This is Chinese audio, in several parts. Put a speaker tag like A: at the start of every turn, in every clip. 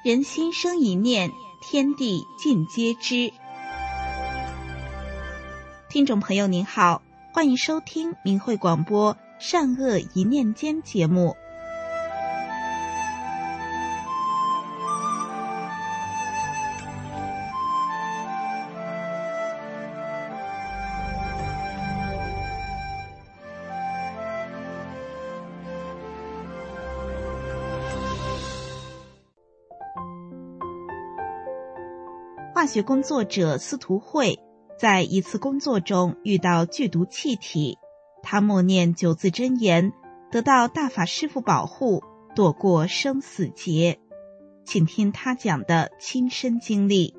A: 人心生一念，天地尽皆知。听众朋友您好，欢迎收听明慧广播善恶一念间节目。化学工作者司徒慧在一次工作中遇到剧毒气体，他默念9字真言，得到大法师父保护，躲过生死劫。请听他讲的亲身经历。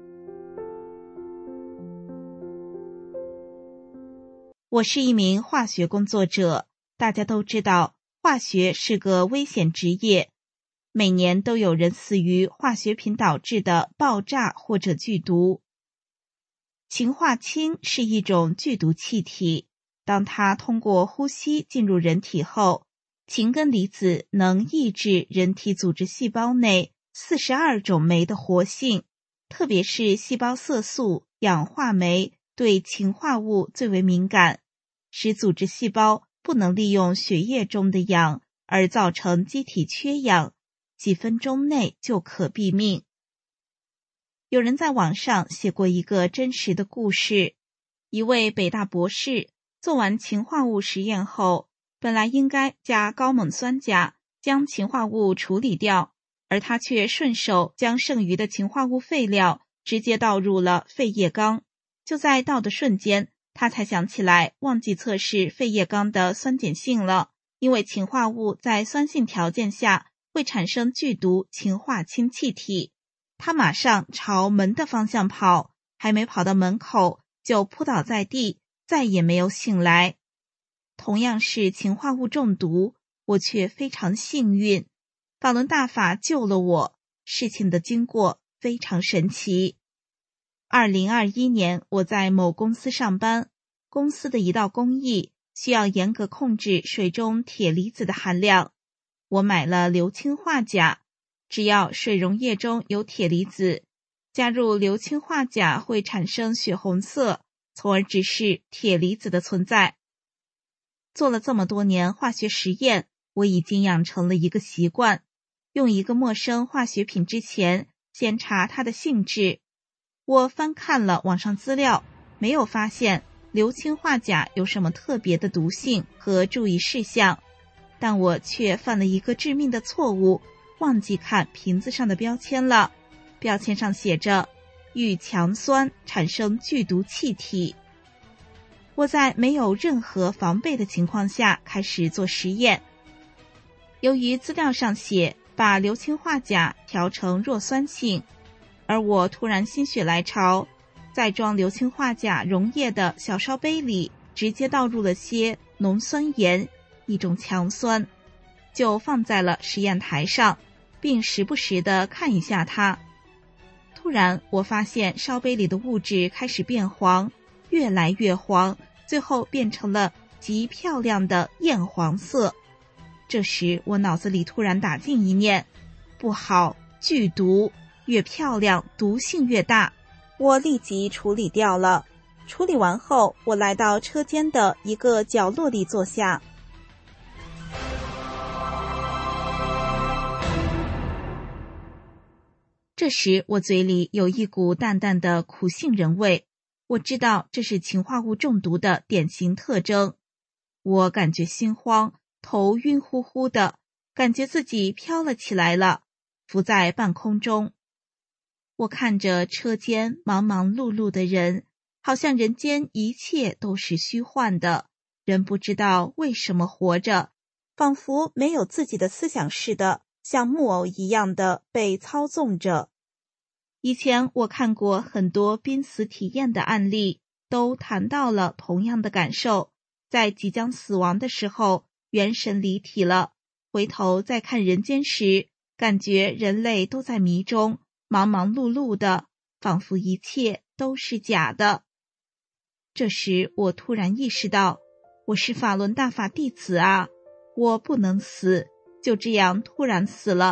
A: 我是一名化学工作者，大家都知道化学是个危险职业，每年都有人死于化学品导致的爆炸或者剧毒。氰化氢是一种剧毒气体，当它通过呼吸进入人体后，氰根离子能抑制人体组织细胞内42种酶的活性，特别是细胞色素、氧化酶对氰化物最为敏感，使组织细胞不能利用血液中的氧，而造成机体缺氧，几分钟内就可毙命。有人在网上写过一个真实的故事，一位北大博士做完氰化物实验后，本来应该加高锰酸钾将氰化物处理掉，而他却顺手将剩余的氰化物废料直接倒入了废液缸。就在倒的瞬间，他才想起来忘记测试废液缸的酸碱性了，因为氰化物在酸性条件下会产生剧毒氰化氢气体。他马上朝门的方向跑，还没跑到门口就扑倒在地，再也没有醒来。同样是氰化物中毒，我却非常幸运，法轮大法救了我。事情的经过非常神奇。2021年，我在某公司上班，公司的一道工艺需要严格控制水中铁离子的含量。我买了硫氰化钾，只要水溶液中有铁离子，加入硫氰化钾会产生血红色，从而指示铁离子的存在。做了这么多年化学实验，我已经养成了一个习惯，用一个陌生化学品之前，先查它的性质。我翻看了网上资料，没有发现硫氰化钾有什么特别的毒性和注意事项，但我却犯了一个致命的错误，忘记看瓶子上的标签了。标签上写着遇强酸产生剧毒气体。我在没有任何防备的情况下开始做实验。由于资料上写把硫氰化钾调成弱酸性，而我突然心血来潮，在装硫氰化钾溶液的小烧杯里直接倒入了些浓酸盐，一种强酸，就放在了实验台上，并时不时地看一下它。突然我发现烧杯里的物质开始变黄，越来越黄，最后变成了极漂亮的艳黄色。这时我脑子里突然打进一念，不好，剧毒，越漂亮毒性越大。我立即处理掉了。处理完后，我来到车间的一个角落里坐下。这时我嘴里有一股淡淡的苦杏仁味，我知道这是氰化物中毒的典型特征。我感觉心慌，头晕乎乎的，感觉自己飘了起来了，浮在半空中。我看着车间忙忙碌碌的人，好像人间一切都是虚幻的，人不知道为什么活着，仿佛没有自己的思想似的，像木偶一样的被操纵着。以前我看过很多濒死体验的案例，都谈到了同样的感受，在即将死亡的时候，元神离体了，回头再看人间时，感觉人类都在迷中，忙忙碌碌的，仿佛一切都是假的。这时我突然意识到，我是法轮大法弟子啊，我不能死，就这样突然死了，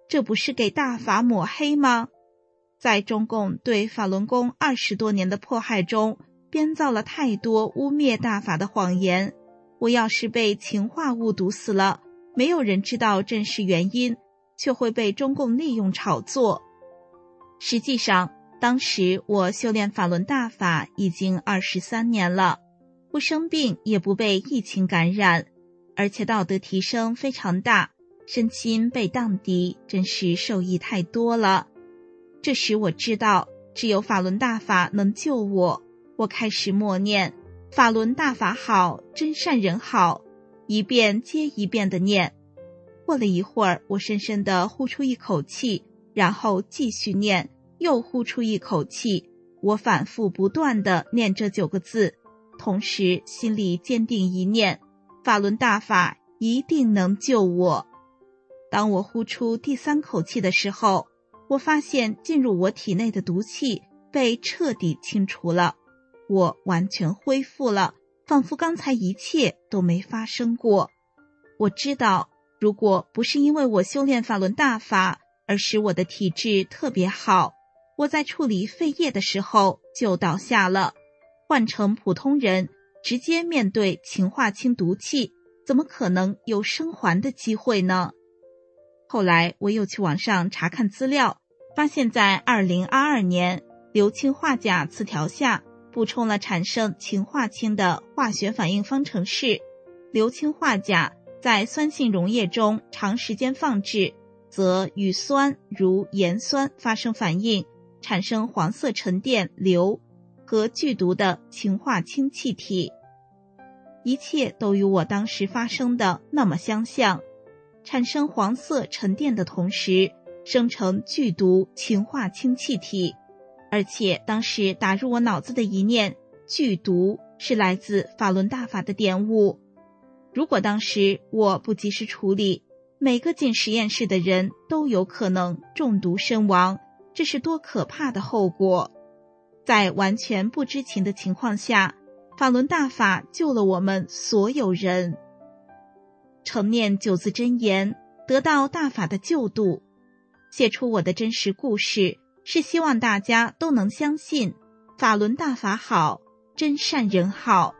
A: 这不是给大法抹黑吗？在中共对法轮功20多年的迫害中，编造了太多污蔑大法的谎言。我要是被氰化物毒死了，没有人知道真实原因，却会被中共利用炒作。实际上，当时我修炼法轮大法已经23年了，不生病也不被疫情感染，而且道德提升非常大，身心被荡涤，真是受益太多了。这时我知道，只有法轮大法能救我。我开始默念法轮大法好，真善人好，一遍接一遍地念。过了一会儿，我深深地呼出一口气，然后继续念，又呼出一口气。我反复不断地念这9个字，同时心里坚定一念，法轮大法一定能救我。当我呼出第3口气的时候，我发现进入我体内的毒气被彻底清除了，我完全恢复了，仿佛刚才一切都没发生过。我知道，如果不是因为我修炼法轮大法，而使我的体质特别好，我在处理肺液的时候就倒下了。换成普通人，直接面对氰化氢毒气，怎么可能有生还的机会呢？后来我又去网上查看资料，发现在2022年硫氰化钾词条下补充了产生氰化氢的化学反应方程式。硫氰化钾在酸性溶液中长时间放置，则与酸如盐酸发生反应，产生黄色沉淀硫和剧毒的氰化氢气体。一切都与我当时发生的那么相像，产生黄色沉淀的同时生成剧毒氰化氢气体，而且当时打入我脑子的一念剧毒是来自法轮大法的点悟。如果当时我不及时处理，每个进实验室的人都有可能中毒身亡，这是多可怕的后果。在完全不知情的情况下，法轮大法救了我们所有人。承念9字真言，得到大法的救度。写出我的真实故事，是希望大家都能相信法轮大法好，真善人好。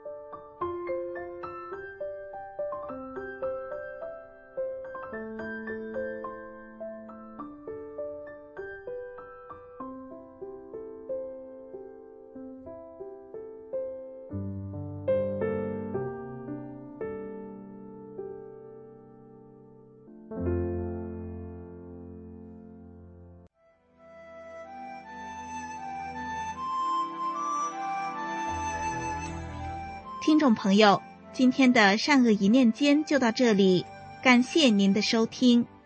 A: 听众朋友，今天的善恶一念间就到这里，感谢您的收听。